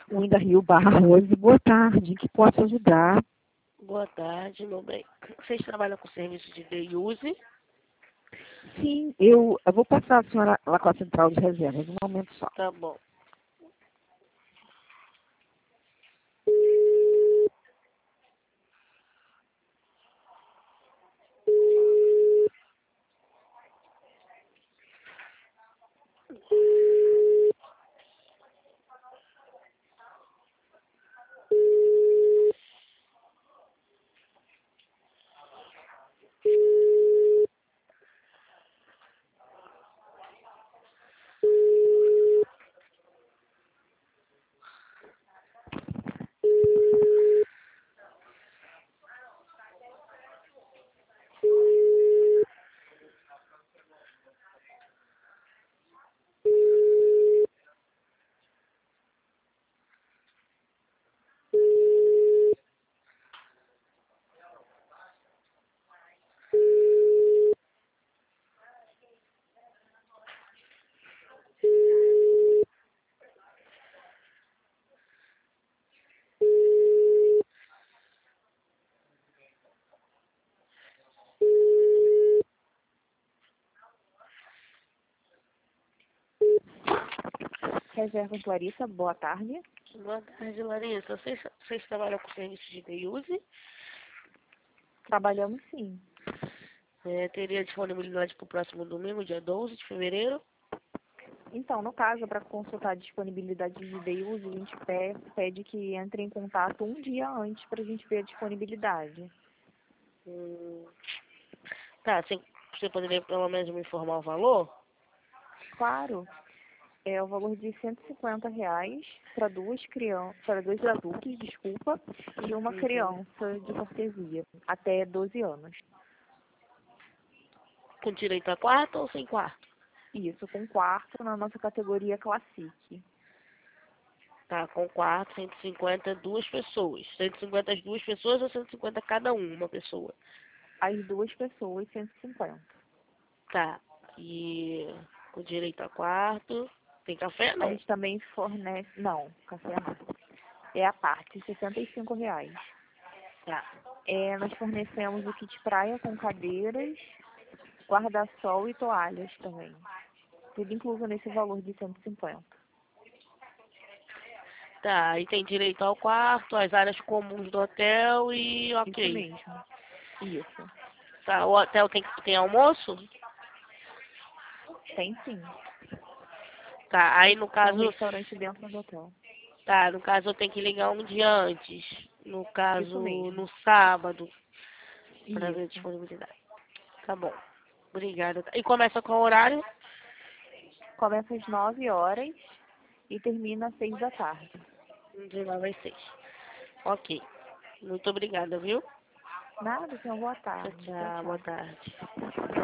Winda Rio Barra Rose, boa tarde, que posso ajudar? Boa tarde, meu bem. Vocês trabalham com serviço de day use? Sim, eu vou passar a senhora lá com a central de reservas, um momento só. Tá bom. Reservas Larissa, boa tarde. Boa tarde, Larissa. Vocês trabalham com serviço de day use? Trabalhamos sim. Teria disponibilidade para o próximo domingo, dia 12 de fevereiro? Então, no caso, para consultar a disponibilidade de day use, a gente pede que entre em contato um dia antes para a gente ver a disponibilidade. Tá, você poderia pelo menos me informar o valor? Claro, é o valor de R$ 150 para duas crianças, para dois adultos, desculpa, e uma criança de cortesia, até 12 anos. Com direito a quarto ou sem quarto? Isso, com quarto na nossa categoria Classic. Tá, com quarto, 150, duas pessoas. 150 as duas pessoas ou 150 cada uma pessoa? As duas pessoas, 150. Tá, e com direito a quarto. Tem café? A Não. gente também fornece... Não, café não. É a parte, R$ 65. Tá. Nós fornecemos o kit praia com cadeiras, guarda-sol e toalhas também. Tudo incluso nesse valor de 150. Tá, aí tem direito ao quarto, às áreas comuns do hotel e Isso ok. mesmo. Isso. Tá, o hotel tem almoço? Tem sim. Tá, aí no Tem um caso, restaurante dentro do hotel. tá, no caso eu tenho que ligar um dia antes. No Isso caso, mesmo. no sábado, pra ver a Isso. disponibilidade. Tá bom. Obrigada. E começa com o horário? Começa às 9 horas e termina às 6 da tarde. De 9 às 6. Ok. Muito obrigada, viu? Nada, tenha uma boa Tchau, tarde. Tchau, tchau. Boa tchau. tarde.